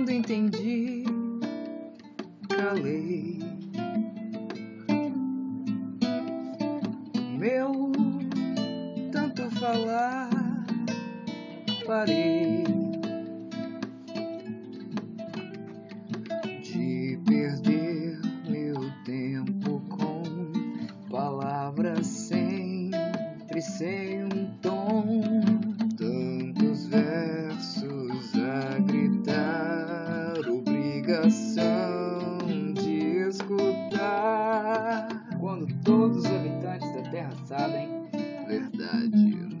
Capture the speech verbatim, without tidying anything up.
Quando entendi, calei. Meu tanto falar, parei de perder meu tempo com palavras sempre sem um tom, tantos versos a gritar, obrigação de escutar. Quando todos os habitantes da terra sabem, verdade